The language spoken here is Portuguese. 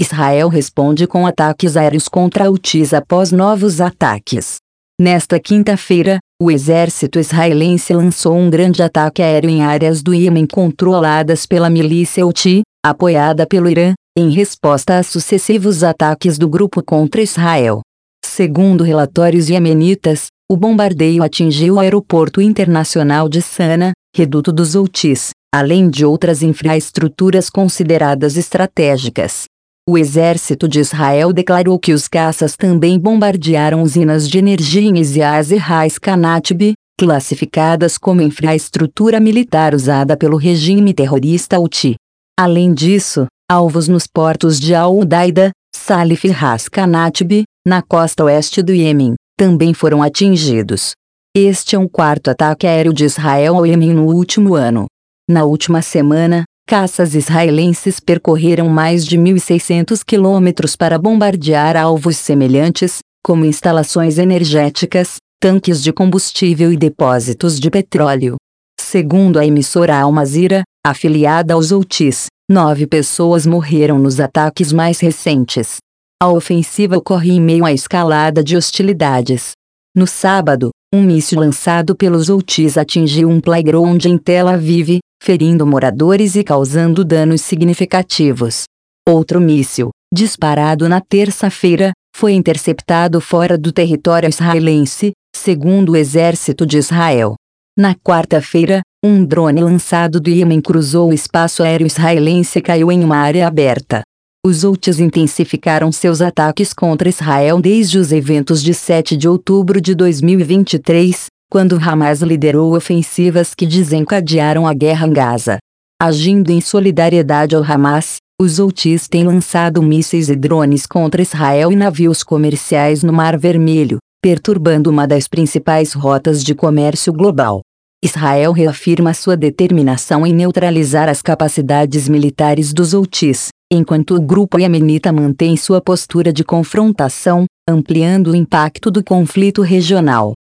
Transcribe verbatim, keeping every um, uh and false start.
Israel responde com ataques aéreos contra Houthis após novos ataques. Nesta quinta-feira, o exército israelense lançou um grande ataque aéreo em áreas do Iêmen controladas pela milícia Houthi, apoiada pelo Irã, em resposta a sucessivos ataques do grupo contra Israel. Segundo relatórios iemenitas, o bombardeio atingiu o aeroporto internacional de Sana, reduto dos Houthis, além de outras infraestruturas consideradas estratégicas. O exército de Israel declarou que os caças também bombardearam usinas de energia em Iziaz e Rais Kanatib, classificadas como infraestrutura militar usada pelo regime terrorista Houthi. Além disso, alvos nos portos de Al-Udaida, Salif e Ras Kanatib, na costa oeste do Iêmen, também foram atingidos. Este é o quarto ataque aéreo de Israel ao Iêmen no último ano. Na última semana, caças israelenses percorreram mais de mil e seiscentos quilômetros para bombardear alvos semelhantes, como instalações energéticas, tanques de combustível e depósitos de petróleo. Segundo a emissora Al Mazira, afiliada aos Houthis, nove pessoas morreram nos ataques mais recentes. A ofensiva ocorre em meio à escalada de hostilidades. No sábado, um míssil lançado pelos Houthis atingiu um playground em Tel Aviv, ferindo moradores e causando danos significativos. Outro míssil, disparado na terça-feira, foi interceptado fora do território israelense, segundo o exército de Israel. Na quarta-feira, um drone lançado do Iêmen cruzou o espaço aéreo israelense e caiu em uma área aberta. Os Houthis intensificaram seus ataques contra Israel desde os eventos de sete de outubro de dois mil e vinte e três, quando Hamas liderou ofensivas que desencadearam a guerra em Gaza. Agindo em solidariedade ao Hamas, os Houthis têm lançado mísseis e drones contra Israel e navios comerciais no Mar Vermelho, perturbando uma das principais rotas de comércio global. Israel reafirma sua determinação em neutralizar as capacidades militares dos Houthis, enquanto o grupo iemenita mantém sua postura de confrontação, ampliando o impacto do conflito regional.